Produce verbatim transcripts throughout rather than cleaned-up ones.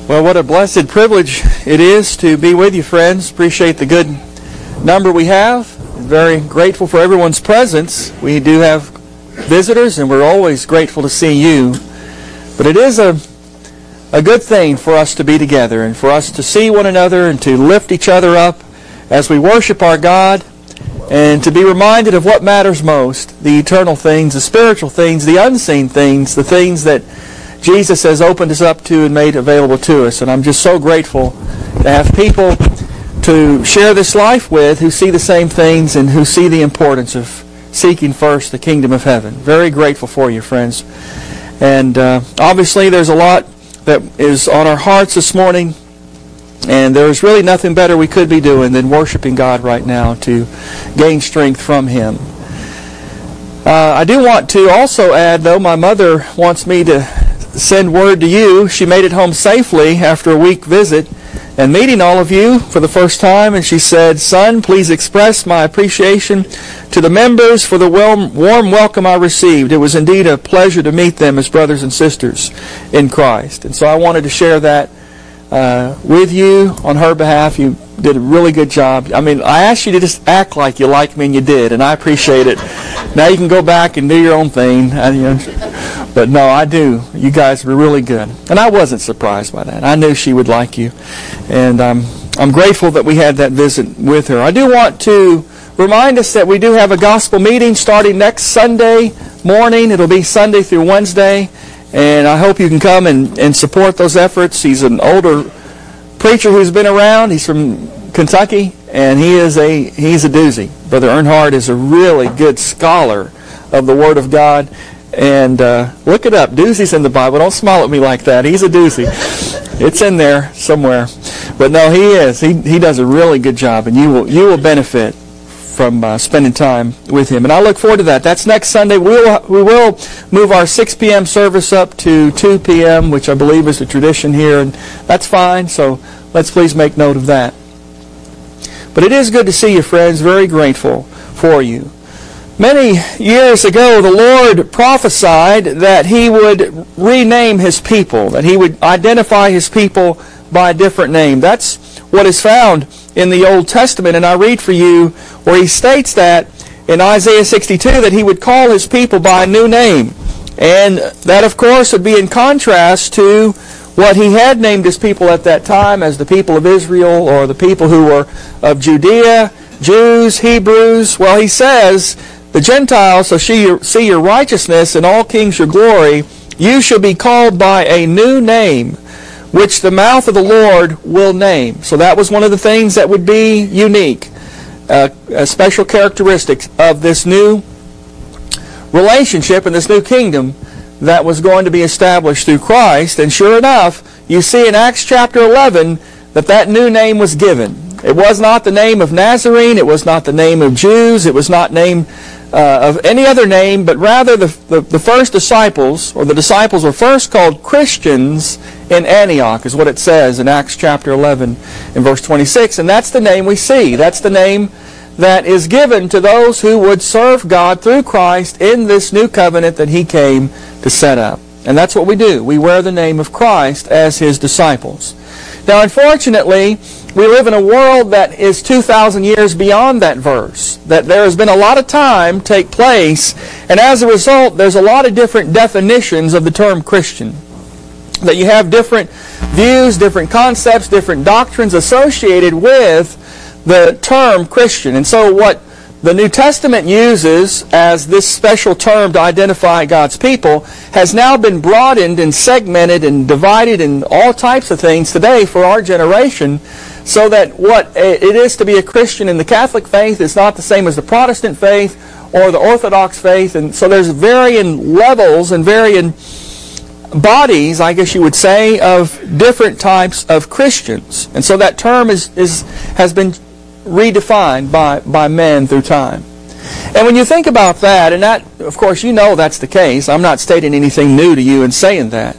Well, what a blessed privilege it is to be with you, friends. Appreciate the good number we have. Very grateful for everyone's presence. We do have visitors, and we're always grateful to see you. But it is a, a good thing for us to be together and for us to see one another and to lift each other up as we worship our God and to be reminded of what matters most, the eternal things, the spiritual things, the unseen things, the things that Jesus has opened us up to and made available to us. And I'm just so grateful to have people to share this life with who see the same things and who see the importance of seeking first the kingdom of heaven. Very grateful for you, friends. And uh, obviously there's a lot that is on our hearts this morning, and there's really nothing better we could be doing than worshiping God right now to gain strength from Him. Uh, I do want to also add, though, my mother wants me to send word to you. She made it home safely after a week visit and meeting all of you for the first time, and she said, "Son, please express my appreciation to the members for the warm, warm welcome I received. It was indeed a pleasure to meet them as brothers and sisters in Christ." And so I wanted to share that uh, with you on her behalf. You did a really good job. I mean, I asked you to just act like you like me, and you did, and I appreciate it. Now you can go back and do your own thing. I, you know, but no, I do. You guys were really good. And I wasn't surprised by that. I knew she would like you. And um, I'm grateful that we had that visit with her. I do want to remind us that we do have a gospel meeting starting next Sunday morning. It'll be Sunday through Wednesday. And I hope you can come and, and support those efforts. He's an older preacher who's been around. He's from Kentucky, and he is a he's a doozy. Brother Earnhardt is a really good scholar of the Word of God. And uh, look it up. Doozy's in the Bible. Don't smile at me like that. He's a doozy. It's in there somewhere. But no, he is. He he does a really good job, and you will you will benefit from uh, spending time with him. And I look forward to that. That's next Sunday. We'll, we will move our six p.m. service up to two p.m., which I believe is the tradition here, and that's fine. So let's please make note of that. But it is good to see you, friends. Very grateful for you. Many years ago, the Lord prophesied that He would rename His people, that He would identify His people by a different name. That's what is found in the Old Testament, and I read for you where He states that in Isaiah sixty-two that He would call His people by a new name. And that, of course, would be in contrast to what He had named His people at that time as the people of Israel, or the people who were of Judea, Jews, Hebrews. Well, He says, "The Gentiles shall see your, see your righteousness, and all kings your glory. You shall be called by a new name, which the mouth of the Lord will name." So that was one of the things that would be unique, uh, a special characteristic of this new relationship and this new kingdom that was going to be established through Christ. And sure enough, you see in Acts chapter eleven that that new name was given. It was not the name of Nazarene. It was not the name of Jews. It was not named uh, of any other name, but rather the, the, the first disciples, or the disciples were first called Christians in Antioch, is what it says in Acts chapter eleven and verse twenty-six. And that's the name we see. That's the name that is given to those who would serve God through Christ in this new covenant that He came to set up. And that's what we do. We wear the name of Christ as His disciples. Now, unfortunately, we live in a world that is two thousand years beyond that verse, that there has been a lot of time take place, and as a result, there's a lot of different definitions of the term Christian. That you have different views, different concepts, different doctrines associated with the term Christian. And so what the New Testament uses as this special term to identify God's people has now been broadened and segmented and divided in all types of things today for our generation, so that what it is to be a Christian in the Catholic faith is not the same as the Protestant faith or the Orthodox faith. And so there's varying levels and varying bodies, I guess you would say, of different types of Christians. And so that term is, is has been redefined by, by men through time. And when you think about that, and that, of course, you know that's the case. I'm not stating anything new to you in saying that.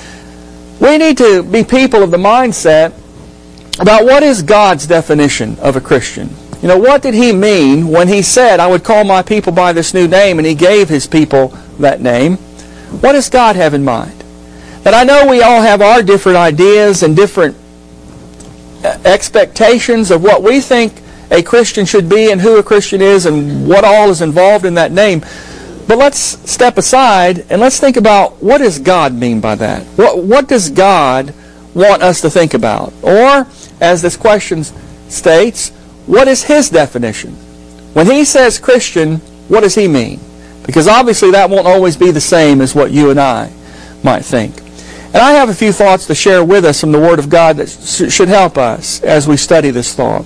We need to be people of the mindset about what is God's definition of a Christian. You know, what did He mean when He said, "I would call my people by this new name," and He gave His people that name? What does God have in mind? And I know we all have our different ideas and different expectations of what we think a Christian should be and who a Christian is and what all is involved in that name. But let's step aside and let's think about, what does God mean by that? What, what does God want us to think about? Or, as this question states, what is His definition? When He says Christian, what does He mean? Because obviously that won't always be the same as what you and I might think. And I have a few thoughts to share with us from the Word of God that should help us as we study this thought.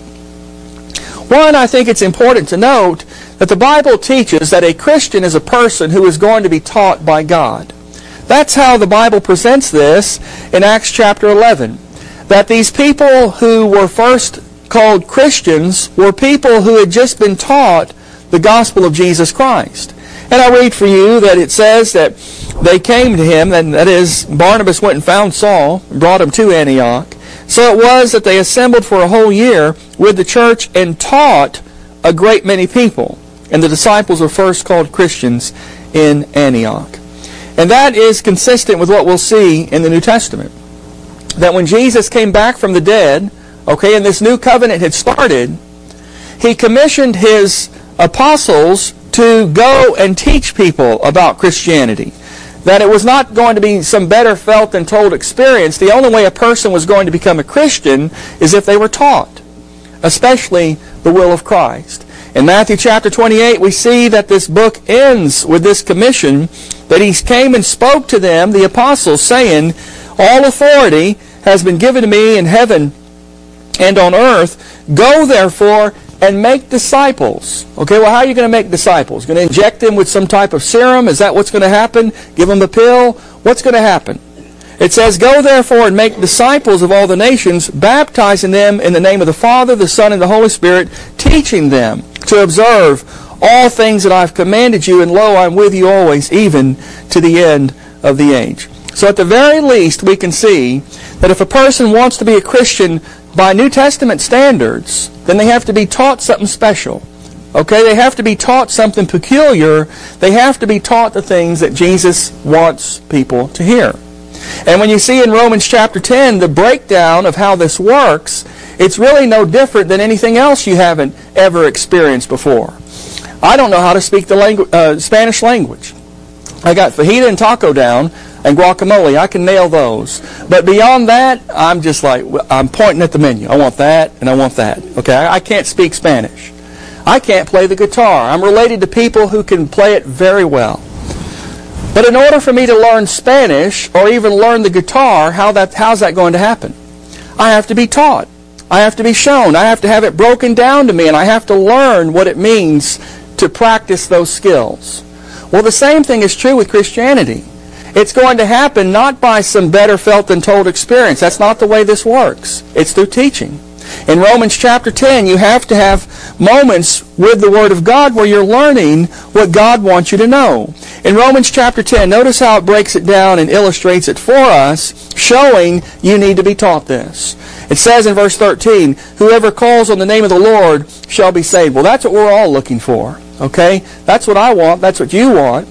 One, I think it's important to note that the Bible teaches that a Christian is a person who is going to be taught by God. That's how the Bible presents this in Acts chapter eleven. That these people who were first called Christians were people who had just been taught the gospel of Jesus Christ. And I read for you that it says that they came to him, and that is, Barnabas went and found Saul and brought him to Antioch. So it was that they assembled for a whole year with the church and taught a great many people. And the disciples were first called Christians in Antioch. And that is consistent with what we'll see in the New Testament. That when Jesus came back from the dead, okay, and this new covenant had started, He commissioned His apostles to go and teach people about Christianity. That it was not going to be some better felt than told experience. The only way a person was going to become a Christian is if they were taught, especially the will of Christ. In Matthew chapter twenty-eight, we see that this book ends with this commission, that He came and spoke to them, the apostles, saying, "All authority has been given to me in heaven and on earth. Go therefore and make disciples." Okay, well, how are you going to make disciples? Going to inject them with some type of serum? Is that what's going to happen? Give them a pill? What's going to happen? It says, "Go therefore and make disciples of all the nations, baptizing them in the name of the Father, the Son, and the Holy Spirit, teaching them to observe all things that I've commanded you, and lo, I'm with you always, even to the end of the age." So at the very least, we can see that if a person wants to be a Christian by New Testament standards, then they have to be taught something special. Okay, they have to be taught something peculiar. They have to be taught the things that Jesus wants people to hear. And when you see in Romans chapter ten the breakdown of how this works, it's really no different than anything else you haven't ever experienced before. I don't know how to speak the langu- uh, Spanish language. I got fajita and taco down, and guacamole. I can nail those. But beyond that, I'm just like, I'm pointing at the menu. I want that, and I want that. Okay, I can't speak Spanish. I can't play the guitar. I'm related to people who can play it very well. But in order for me to learn Spanish, or even learn the guitar, how that how's that going to happen? I have to be taught. I have to be shown. I have to have it broken down to me, and I have to learn what it means to practice those skills. Well, the same thing is true with Christianity. It's going to happen not by some better felt than told experience. That's not the way this works. It's through teaching. In Romans chapter ten, you have to have moments with the Word of God where you're learning what God wants you to know. In Romans chapter ten, notice how it breaks it down and illustrates it for us, showing you need to be taught this. It says in verse thirteen, "Whoever calls on the name of the Lord shall be saved." Well, that's what we're all looking for. Okay? That's what I want. That's what you want.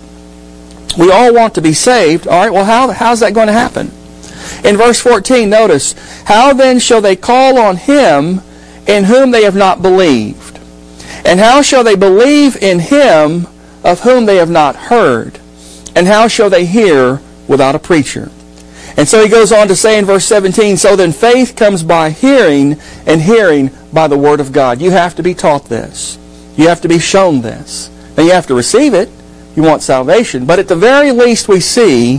We all want to be saved. All right, well, how, how's that going to happen? In verse fourteen, notice, "How then shall they call on Him in whom they have not believed? And how shall they believe in Him of whom they have not heard? And how shall they hear without a preacher?" And so he goes on to say in verse seventeen, "So then faith comes by hearing, and hearing by the Word of God." You have to be taught this. You have to be shown this. Now you have to receive it. You want salvation. But at the very least we see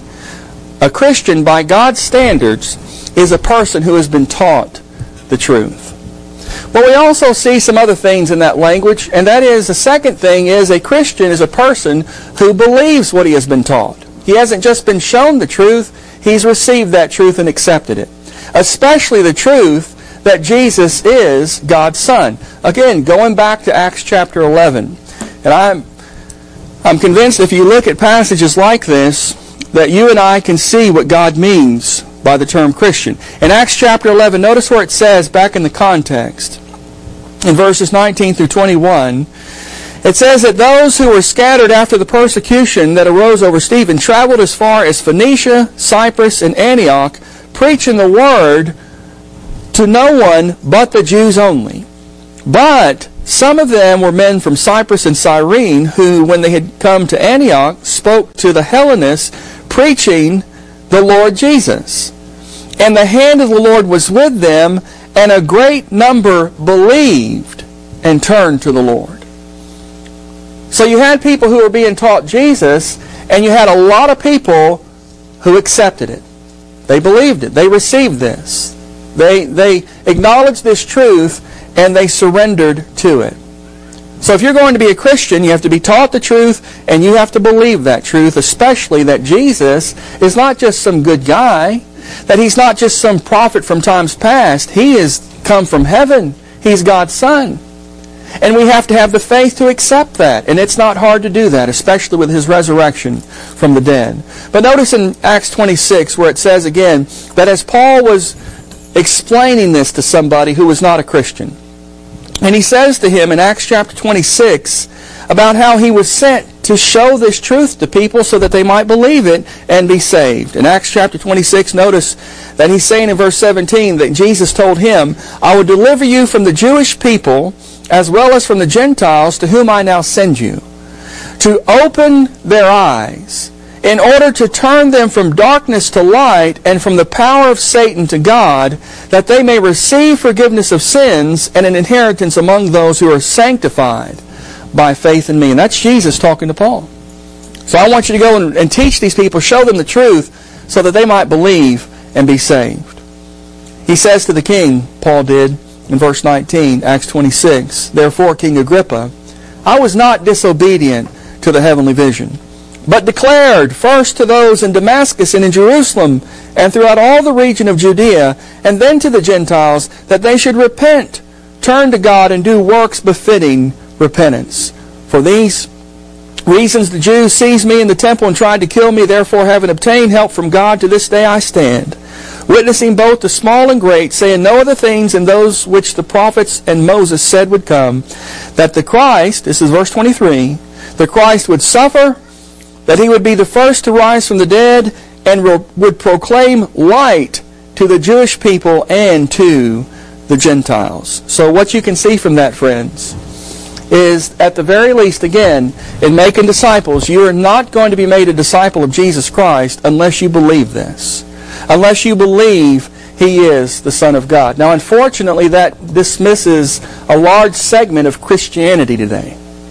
a Christian by God's standards is a person who has been taught the truth. Well, we also see some other things in that language, and that is, the second thing is a Christian is a person who believes what he has been taught. He hasn't just been shown the truth, he's received that truth and accepted it. Especially the truth that Jesus is God's Son. Again, going back to Acts chapter eleven, and I'm I'm convinced if you look at passages like this, that you and I can see what God means by the term Christian. In Acts chapter eleven, notice where it says, back in the context, in verses nineteen through twenty-one, It says that those who were scattered after the persecution that arose over Stephen traveled as far as Phoenicia, Cyprus, and Antioch, preaching the word to no one but the Jews only. But some of them were men from Cyprus and Cyrene, who, when they had come to Antioch, spoke to the Hellenists, preaching the Lord Jesus. And the hand of the Lord was with them, and a great number believed and turned to the Lord. So you had people who were being taught Jesus, and you had a lot of people who accepted it. They believed it. They received this. They, they acknowledged this truth, and they surrendered to it. So if you're going to be a Christian, you have to be taught the truth, and you have to believe that truth, especially that Jesus is not just some good guy, that He's not just some prophet from times past. He has come from heaven. He's God's Son. And we have to have the faith to accept that. And it's not hard to do that, especially with His resurrection from the dead. But notice in Acts twenty-six where it says again that as Paul was explaining this to somebody who was not a Christian, and he says to him in Acts chapter twenty-six about how he was sent to show this truth to people so that they might believe it and be saved. In Acts chapter twenty-six, notice that he's saying in verse seventeen that Jesus told him, I will deliver you from the Jewish people as well as from the Gentiles to whom I now send you, to open their eyes, in order to turn them from darkness to light and from the power of Satan to God, that they may receive forgiveness of sins and an inheritance among those who are sanctified by faith in me. And that's Jesus talking to Paul. So I want you to go and, and teach these people, show them the truth, so that they might believe and be saved. He says to the king, Paul did, in verse nineteen, Acts twenty-six, Therefore, King Agrippa, I was not disobedient to the heavenly vision, but declared first to those in Damascus and in Jerusalem and throughout all the region of Judea, and then to the Gentiles, that they should repent, turn to God, and do works befitting repentance. For these reasons the Jews seized me in the temple and tried to kill me. Therefore, having obtained help from God, to this day I stand, witnessing both to small and great, saying no other things than those which the prophets and Moses said would come, that the Christ, this is verse twenty-three, the Christ would suffer, that He would be the first to rise from the dead, and would proclaim light to the Jewish people and to the Gentiles. So what you can see from that, friends, is at the very least, again, in making disciples, you are not going to be made a disciple of Jesus Christ unless you believe this. Unless you believe He is the Son of God. Now, unfortunately, that dismisses a large segment of Christianity today.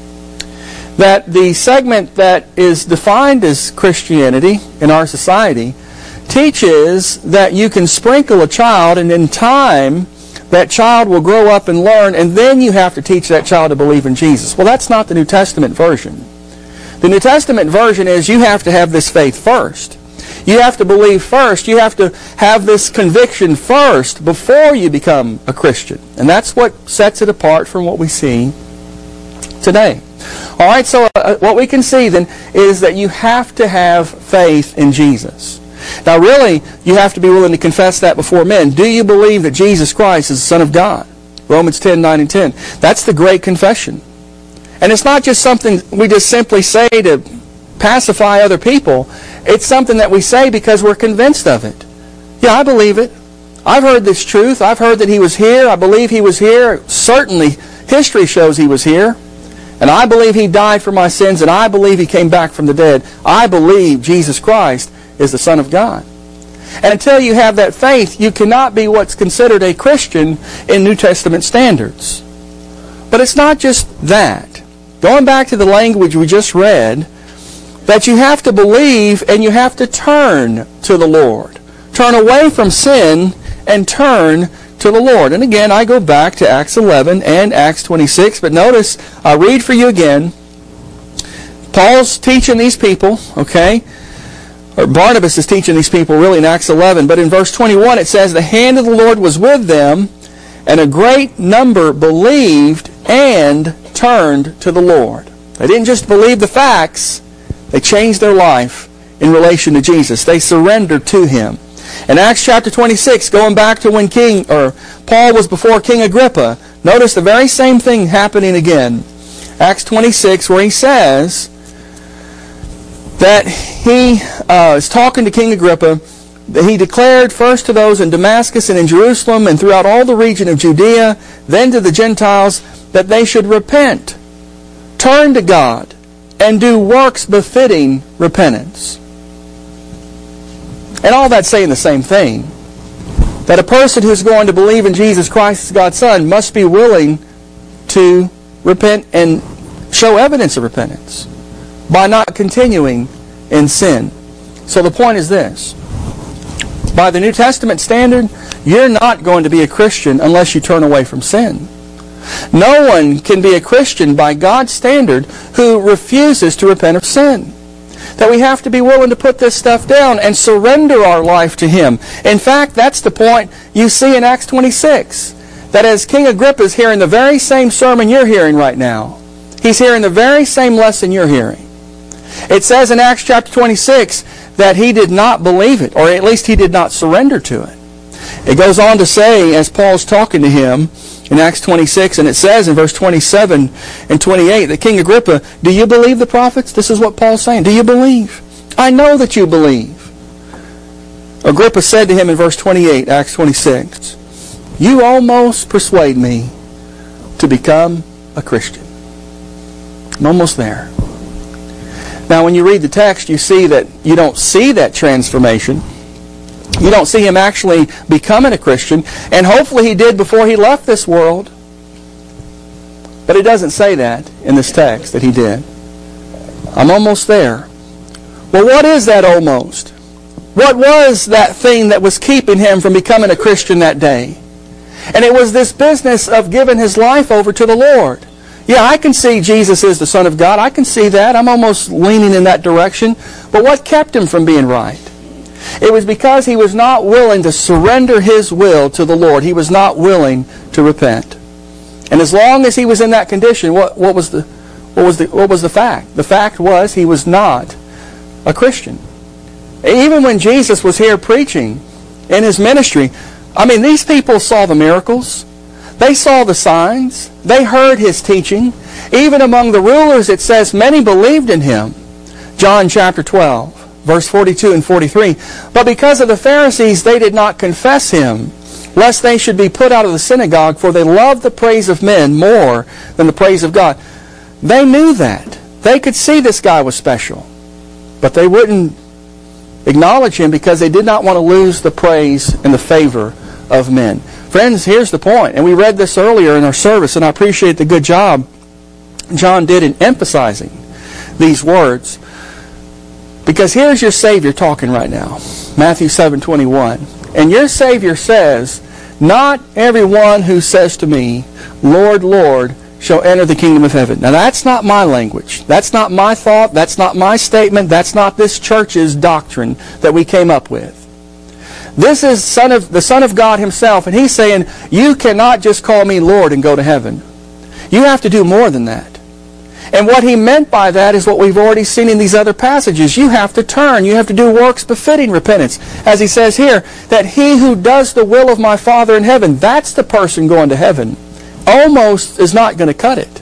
That the segment that is defined as Christianity in our society teaches that you can sprinkle a child, and in time that child will grow up and learn, and then you have to teach that child to believe in Jesus. Well, that's not the New Testament version. The New Testament version is you have to have this faith first. You have to believe first. You have to have this conviction first before you become a Christian. And that's what sets it apart from what we see today. All right, so uh, what we can see then is that you have to have faith in Jesus. Now really, you have to be willing to confess that before men. Do you believe that Jesus Christ is the Son of God? Romans ten, nine and ten. That's the great confession. And it's not just something we just simply say to pacify other people. It's something that we say because we're convinced of it. Yeah, I believe it. I've heard this truth. I've heard that He was here. I believe He was here. Certainly, history shows He was here. And I believe He died for my sins, and I believe He came back from the dead. I believe Jesus Christ is the Son of God. And until you have that faith, you cannot be what's considered a Christian in New Testament standards. But it's not just that. Going back to the language we just read, that you have to believe and you have to turn to the Lord. Turn away from sin and turn to the Lord. And again, I go back to Acts eleven and Acts twenty-six, but notice, I'll read for you again. Paul's teaching these people, okay? Or Barnabas is teaching these people really in Acts eleven, but in verse twenty-one it says, the hand of the Lord was with them, and a great number believed and turned to the Lord. They didn't just believe the facts, they changed their life in relation to Jesus. They surrendered to Him. In Acts chapter twenty-six, going back to when King or Paul was before King Agrippa, notice the very same thing happening again. Acts twenty-six, where he says that he uh, is talking to King Agrippa. He declared first to those in Damascus and in Jerusalem and throughout all the region of Judea, then to the Gentiles, that they should repent, turn to God, and do works befitting repentance. And all that's saying the same thing. That a person who's going to believe in Jesus Christ as God's Son must be willing to repent and show evidence of repentance by not continuing in sin. So the point is this. By the New Testament standard, you're not going to be a Christian unless you turn away from sin. No one can be a Christian by God's standard who refuses to repent of sin. That we have to be willing to put this stuff down and surrender our life to Him. In fact, that's the point you see in Acts twenty-six. That as King Agrippa is hearing the very same sermon you're hearing right now, he's hearing the very same lesson you're hearing. It says in Acts chapter twenty-six that he did not believe it, or at least he did not surrender to it. It goes on to say, as Paul's talking to him in Acts twenty-six, and it says in verse twenty-seven and twenty-eight that King Agrippa, do you believe the prophets? This is what Paul's saying. Do you believe? I know that you believe. Agrippa said to him in verse twenty-eight, Acts twenty-six, you almost persuade me to become a Christian. I'm almost there. Now, when you read the text, you see that you don't see that transformation. You don't see him actually becoming a Christian. And hopefully he did before he left this world. But it doesn't say that in this text, that he did. I'm almost there. Well, what is that almost? What was that thing that was keeping him from becoming a Christian that day? And it was this business of giving his life over to the Lord. Yeah, I can see Jesus is the Son of God. I can see that. I'm almost leaning in that direction. But what kept him from being right? It was because he was not willing to surrender his will to the Lord. He was not willing to repent. And as long as he was in that condition, what, what was the what was the what was the fact? The fact was he was not a Christian. Even when Jesus was here preaching in his ministry, I mean, these people saw the miracles. They saw the signs. They heard his teaching. Even among the rulers, it says many believed in him. John chapter twelve, verse forty-two and forty-three. But because of the Pharisees, they did not confess him, lest they should be put out of the synagogue, for they loved the praise of men more than the praise of God. They knew that. They could see this guy was special. But they wouldn't acknowledge him because they did not want to lose the praise and the favor of men. Friends, here's the point, and we read this earlier in our service, and I appreciate the good job John did in emphasizing these words. Because here's your Savior talking right now, Matthew seven twenty-one. And your Savior says, not everyone who says to me, Lord, Lord, shall enter the kingdom of heaven. Now that's not my language. That's not my thought. That's not my statement. That's not this church's doctrine that we came up with. This is son of, the Son of God himself, and he's saying, you cannot just call me Lord and go to heaven. You have to do more than that. And what he meant by that is what we've already seen in these other passages. You have to turn. You have to do works befitting repentance. As he says here, that he who does the will of my Father in heaven, that's the person going to heaven. Almost is not going to cut it.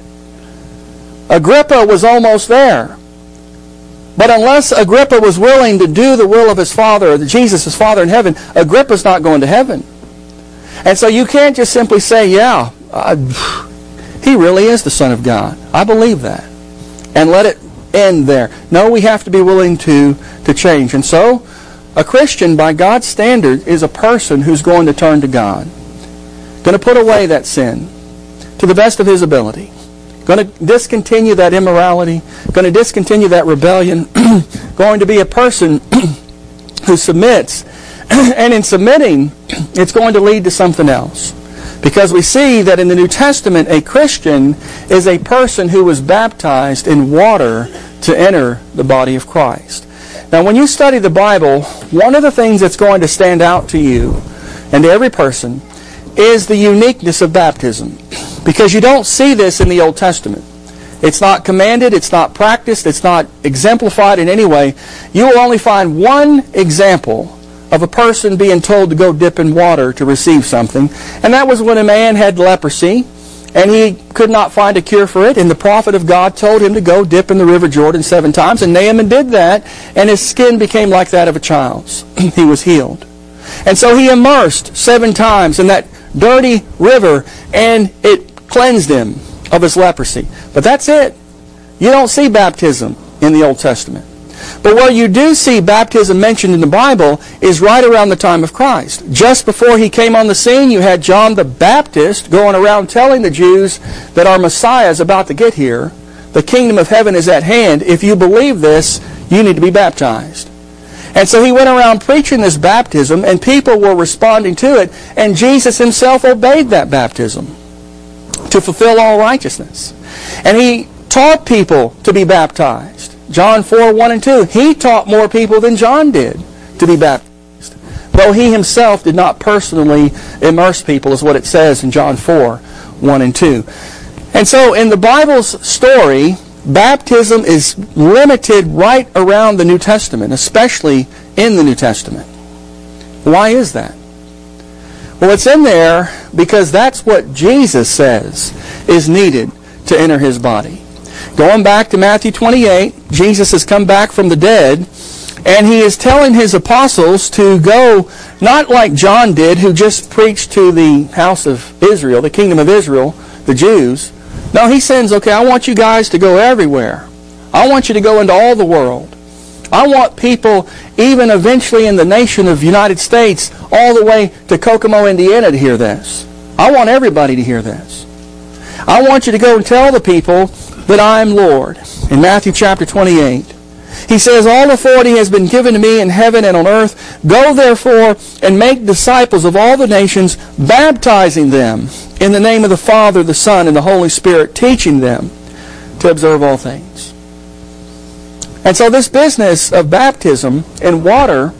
Agrippa was almost there. But unless Agrippa was willing to do the will of his Father, Jesus, his Father in heaven, Agrippa's not going to heaven. And so you can't just simply say, yeah, uh, he really is the Son of God. I believe that. And let it end there. No, we have to be willing to, to change. And so, a Christian, by God's standard, is a person who's going to turn to God. Going to put away that sin to the best of his ability. Going to discontinue that immorality. Going to discontinue that rebellion. Going to be a person who submits. And in submitting, it's going to lead to something else. Because we see that in the New Testament, a Christian is a person who was baptized in water to enter the body of Christ. Now, when you study the Bible, one of the things that's going to stand out to you and to every person is the uniqueness of baptism. Because you don't see this in the Old Testament. It's not commanded, it's not practiced, it's not exemplified in any way. You will only find one example of a person being told to go dip in water to receive something. And that was when a man had leprosy and he could not find a cure for it, and the prophet of God told him to go dip in the river Jordan seven times, and Naaman did that, and his skin became like that of a child's. He was healed. And so he immersed seven times in that dirty river, and it cleansed him of his leprosy. But that's it. You don't see baptism in the Old Testament. But where you do see baptism mentioned in the Bible is right around the time of Christ. Just before he came on the scene, you had John the Baptist going around telling the Jews that our Messiah is about to get here. The kingdom of heaven is at hand. If you believe this, you need to be baptized. And so he went around preaching this baptism, and people were responding to it, and Jesus himself obeyed that baptism to fulfill all righteousness. And he taught people to be baptized. John four, one and two. He taught more people than John did to be baptized, though he himself did not personally immerse people, is what it says in John four, one and two. And so in the Bible's story, baptism is limited right around the New Testament, especially in the New Testament. Why is that? Well, it's in there because that's what Jesus says is needed to enter his body. Going back to Matthew twenty-eight, Jesus has come back from the dead, and he is telling his apostles to go, not like John did, who just preached to the house of Israel, the kingdom of Israel, the Jews. No, he sends, okay, I want you guys to go everywhere. I want you to go into all the world. I want people, even eventually in the nation of the United States, all the way to Kokomo, Indiana, to hear this. I want everybody to hear this. I want you to go and tell the people that I am Lord. In Matthew chapter twenty-eight, he says, all authority has been given to me in heaven and on earth. Go therefore and make disciples of all the nations, baptizing them in the name of the Father, the Son, and the Holy Spirit, teaching them to observe all things. And so this business of baptism in water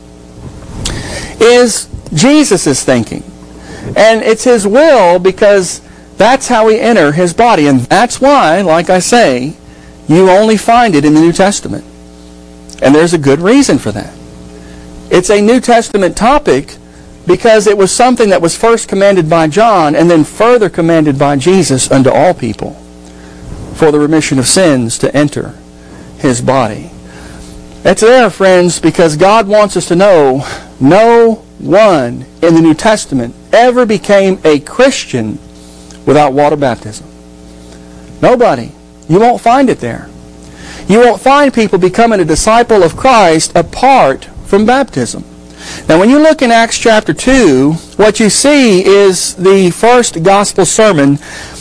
is Jesus' thinking. And it's his will, because that's how we enter his body. And that's why, like I say, you only find it in the New Testament. And there's a good reason for that. It's a New Testament topic because it was something that was first commanded by John and then further commanded by Jesus unto all people for the remission of sins to enter his body. It's there, friends, because God wants us to know no one in the New Testament ever became a Christian without water baptism. Nobody. You won't find it there. You won't find people becoming a disciple of Christ apart from baptism. Now, when you look in Acts chapter two, what you see is the first gospel sermon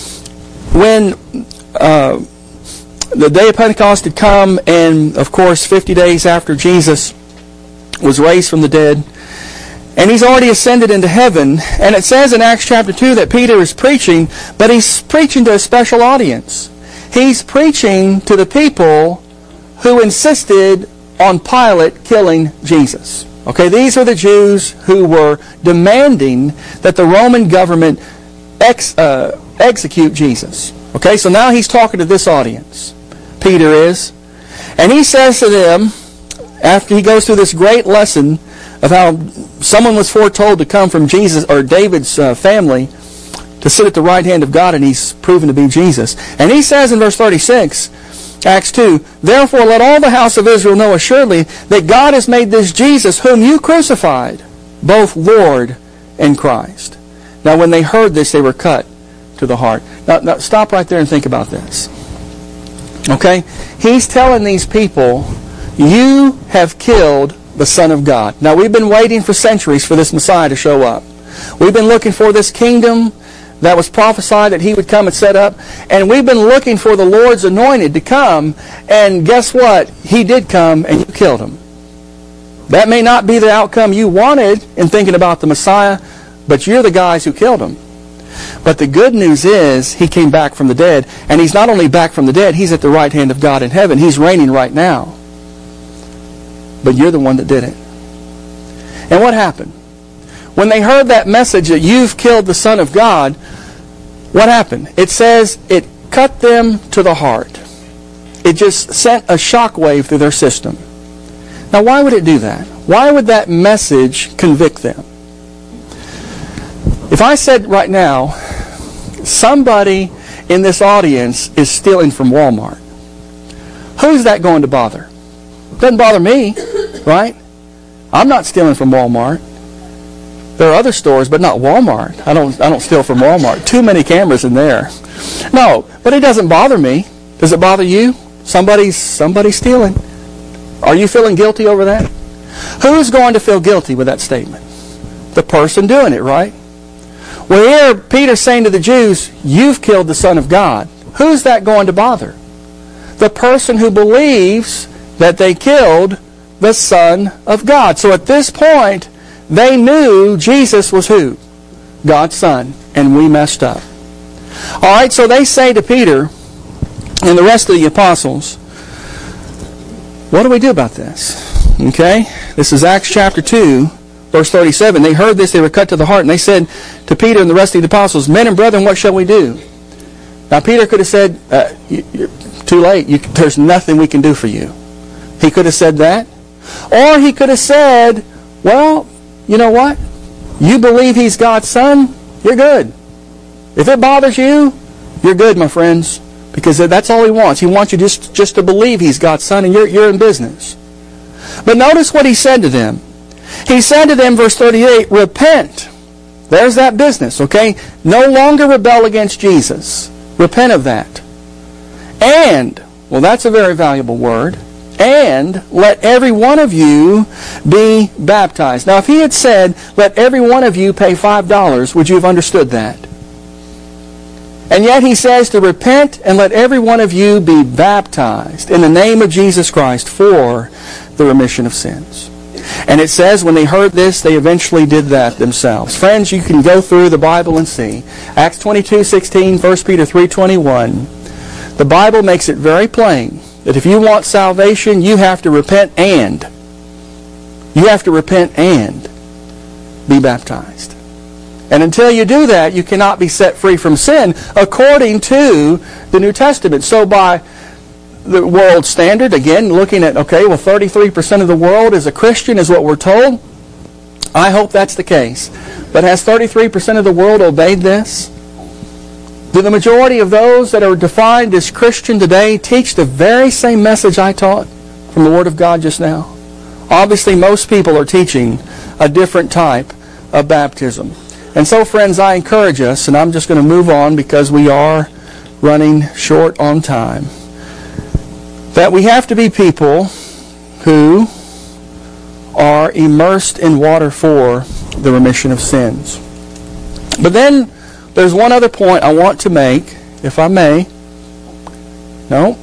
when uh, the day of Pentecost had come, and, of course, fifty days after Jesus was raised from the dead. And he's already ascended into heaven. And it says in Acts chapter two that Peter is preaching, but he's preaching to a special audience. He's preaching to the people who insisted on Pilate killing Jesus. Okay, these are the Jews who were demanding that the Roman government ex, uh, execute Jesus. Okay, so now he's talking to this audience. Peter is. And he says to them, after he goes through this great lesson of how someone was foretold to come from Jesus or David's uh, family to sit at the right hand of God, and he's proven to be Jesus. And he says in verse thirty-six, Acts two, therefore let all the house of Israel know assuredly that God has made this Jesus, whom you crucified, both Lord and Christ. Now when they heard this, they were cut to the heart. Now, now stop right there and think about this. Okay? He's telling these people, you have killed the Son of God. Now we've been waiting for centuries for this Messiah to show up. We've been looking for this kingdom that was prophesied that he would come and set up. And we've been looking for the Lord's anointed to come. And guess what? He did come and you killed him. That may not be the outcome you wanted in thinking about the Messiah, but you're the guys who killed him. But the good news is he came back from the dead. And he's not only back from the dead, he's at the right hand of God in heaven. He's reigning right now. But you're the one that did it. And what happened? When they heard that message that you've killed the Son of God, what happened? It says it cut them to the heart. It just sent a shockwave through their system. Now, why would it do that? Why would that message convict them? If I said right now, somebody in this audience is stealing from Walmart, who's that going to bother? Doesn't bother me, right? I'm not stealing from Walmart. There are other stores, but not Walmart. I don't I don't steal from Walmart. Too many cameras in there. No, but it doesn't bother me. Does it bother you? Somebody's somebody's stealing. Are you feeling guilty over that? Who's going to feel guilty with that statement? The person doing it, right? Well, here Peter's saying to the Jews, you've killed the Son of God. Who's that going to bother? The person who believes that they killed the Son of God. So at this point, they knew Jesus was who? God's Son. And we messed up. All right, so they say to Peter and the rest of the apostles, what do we do about this? Okay, this is Acts chapter two, verse thirty-seven. They heard this, they were cut to the heart, and they said to Peter and the rest of the apostles, men and brethren, what shall we do? Now Peter could have said, uh, you, you're too late, you, there's nothing we can do for you. He could have said that. Or he could have said, well, you know what? You believe he's God's Son, you're good. If it bothers you, you're good, my friends. Because that's all he wants. He wants you just, just to believe he's God's Son, and you're, you're in business. But notice what he said to them. He said to them, verse thirty-eight, repent. There's that business, okay? No longer rebel against Jesus. Repent of that. And, well, that's a very valuable word. And let every one of you be baptized. Now, if he had said, let every one of you pay five dollars, would you have understood that? And yet he says to repent and let every one of you be baptized in the name of Jesus Christ for the remission of sins. And it says when they heard this, they eventually did that themselves. Friends, you can go through the Bible and see. Acts twenty-two sixteen, First Peter three twenty-one. The Bible makes it very plain that if you want salvation, you have to repent and. You have to repent and be baptized. And until you do that, you cannot be set free from sin according to the New Testament. So by the world standard, again, looking at, okay, well, thirty-three percent of the world is a Christian is what we're told. I hope that's the case. But has thirty-three percent of the world obeyed this? Do the majority of those that are defined as Christian today teach the very same message I taught from the Word of God just now? Obviously, most people are teaching a different type of baptism. And so, friends, I encourage us, and I'm just going to move on because we are running short on time, that we have to be people who are immersed in water for the remission of sins. But then there's one other point I want to make, if I may. No?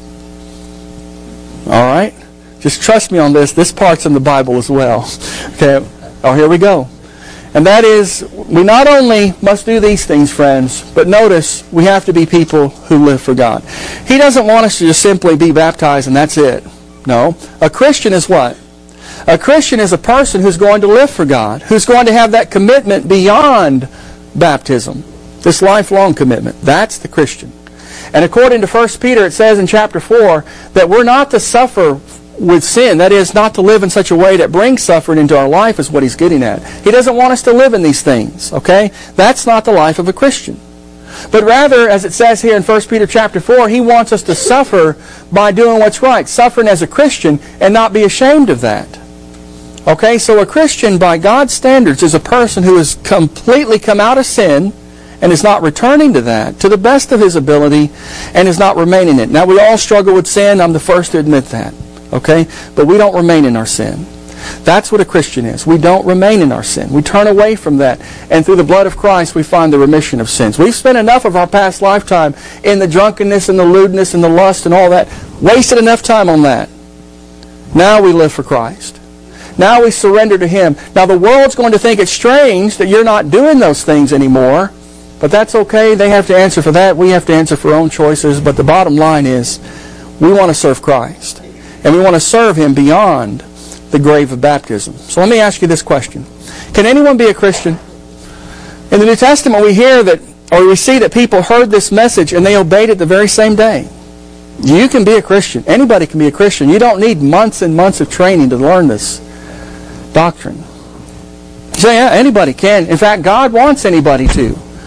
All right. Just trust me on this. This part's in the Bible as well. Okay. Oh, here we go. And that is, we not only must do these things, friends, but notice we have to be people who live for God. He doesn't want us to just simply be baptized and that's it. No. A Christian is what? A Christian is a person who's going to live for God, who's going to have that commitment beyond baptism, this lifelong commitment. That's the Christian. And according to First Peter, it says in chapter four that we're not to suffer with sin. That is, not to live in such a way that brings suffering into our life is what he's getting at. He doesn't want us to live in these things, okay? That's not the life of a Christian. But rather, as it says here in First Peter chapter four, he wants us to suffer by doing what's right, suffering as a Christian and not be ashamed of that. Okay, so a Christian by God's standards is a person who has completely come out of sin and is not returning to that to the best of his ability and is not remaining in it. Now, we all struggle with sin. I'm the first to admit that. Okay? But we don't remain in our sin. That's what a Christian is. We don't remain in our sin. We turn away from that. And through the blood of Christ, we find the remission of sins. We've spent enough of our past lifetime in the drunkenness and the lewdness and the lust and all that. Wasted enough time on that. Now we live for Christ. Now we surrender to Him. Now the world's going to think it's strange that you're not doing those things anymore. But that's okay. They have to answer for that. We have to answer for our own choices. But the bottom line is, we want to serve Christ. And we want to serve Him beyond the grave of baptism. So let me ask you this question. Can anyone be a Christian? In the New Testament we hear that, or we see that people heard this message and they obeyed it the very same day. You can be a Christian. Anybody can be a Christian. You don't need months and months of training to learn this doctrine. You say, yeah, anybody can. In fact, God wants anybody to.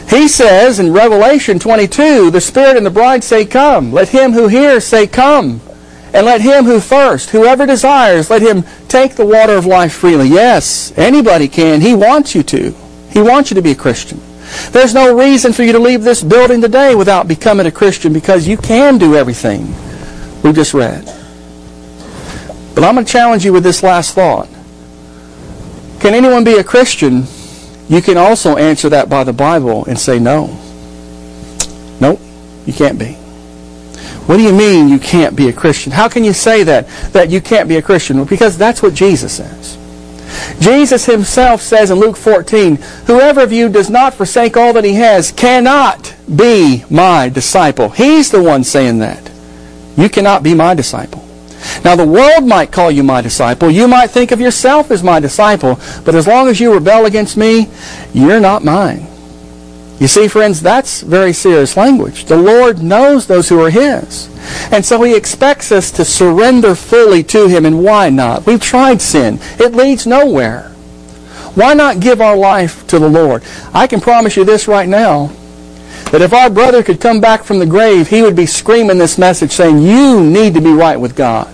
He says in Revelation twenty-two, the Spirit and the bride say, "Come." Let him who hears say, "Come." And let him who thirsts, whoever desires, let him take the water of life freely. Yes, anybody can. He wants you to. He wants you to be a Christian. There's no reason for you to leave this building today without becoming a Christian, because you can do everything we just read. But I'm going to challenge you with this last thought. Can anyone be a Christian? You can also answer that by the Bible and say no. Nope, you can't be. What do you mean you can't be a Christian? How can you say that, that you can't be a Christian? Well, because that's what Jesus says. Jesus himself says in Luke fourteen, "Whoever of you does not forsake all that he has cannot be my disciple." He's the one saying that. You cannot be my disciple. Now, the world might call you my disciple. You might think of yourself as my disciple. But as long as you rebel against me, you're not mine. You see, friends, that's very serious language. The Lord knows those who are his. And so he expects us to surrender fully to him. And why not? We've tried sin. It leads nowhere. Why not give our life to the Lord? I can promise you this right now, that if our brother could come back from the grave, he would be screaming this message saying, you need to be right with God.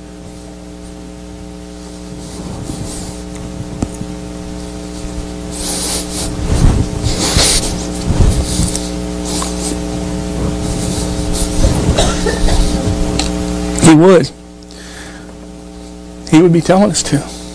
He would. He would be telling us to.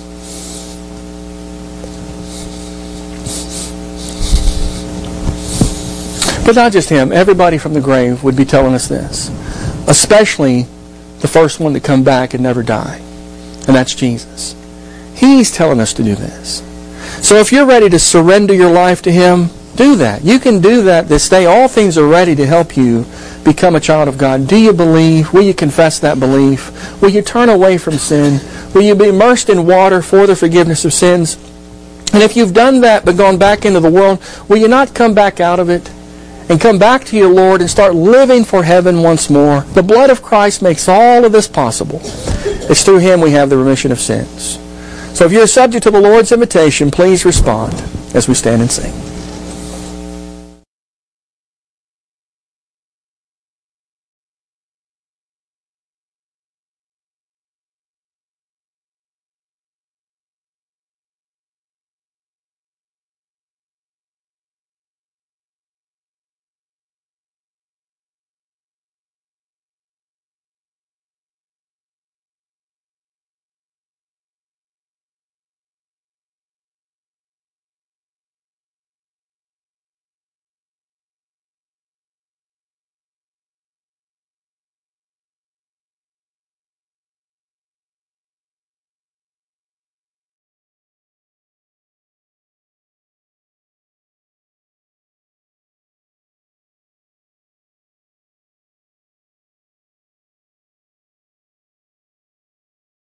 But not just him. Everybody from the grave would be telling us this. Especially the first one to come back and never die. And that's Jesus. He's telling us to do this. So if you're ready to surrender your life to him, do that. You can do that this day. All things are ready to help you become a child of God. Do you believe? Will you confess that belief? Will you turn away from sin? Will you be immersed in water for the forgiveness of sins? And if you've done that but gone back into the world, will you not come back out of it and come back to your Lord and start living for heaven once more? The blood of Christ makes all of this possible. It's through him we have the remission of sins. So if you're subject to the Lord's invitation, please respond as we stand and sing.